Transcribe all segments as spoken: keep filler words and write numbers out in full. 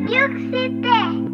Duke City.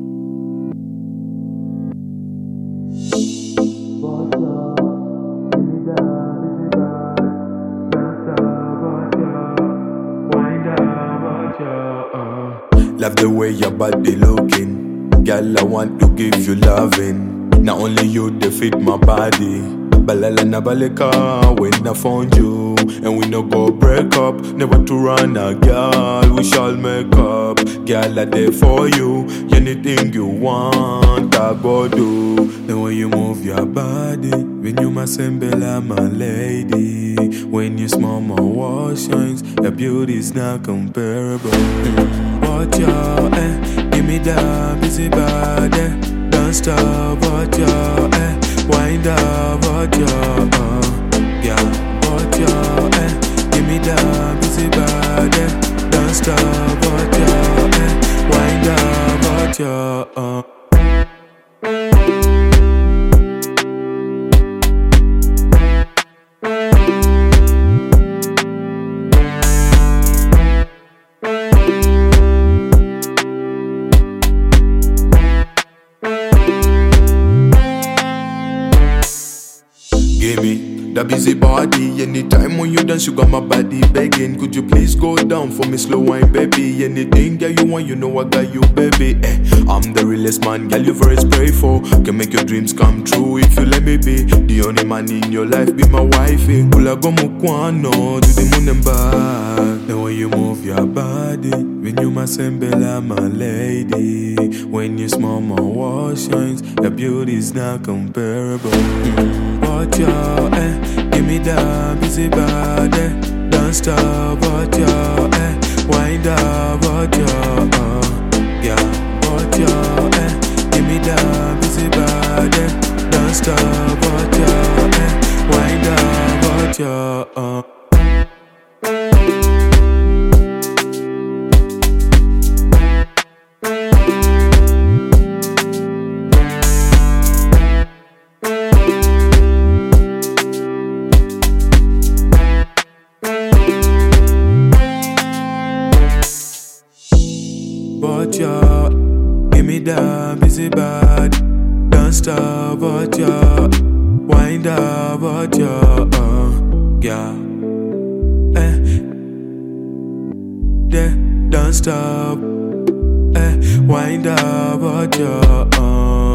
Love the way your body looking, girl. I want to give you loving. Not only you they fit my body, balala na baleka when I found you, and we no go break up. Never to run a girl, we shall make up. Girl, I there for you. Anything you want, I go do. The way you move your body, when you my sembela, my lady. When you smile, my wall shines. Your beauty's not comparable. But yo, eh, give me that busy body. Don't stop, but yo, eh, wind up, but yo, uh, yeah, but yo, eh, give me that busy body. Don't stop, but yo, eh, wind up, but yo, uh. Give me that busy body. Anytime when you dance, you got my body begging. Could you please go down for me, slow wine, baby? Anything, girl, you want, you know I got you, baby. Eh, I'm the realest man, girl, you first pray for. Can make your dreams come true if you let me be. The only man in your life, be my wifey. Kula go mukwano, to the moon and back. The way you move your body, when you my sembela, my lady. When you smile, my wall shines. Your beauty's not comparable. Mm. But yo, eh, give me that busy body. Don't stop, but yo, eh, wind up, but yo, uh, yeah, but yo, eh, give me that busy body. Don't stop, but yo, eh, wind up, but yo, uh. But yo, give me that busy body. Don't stop, but yo, wind up, but yo, uh, yeah, eh, yeah, don't stop, eh, wind up, but yo, uh.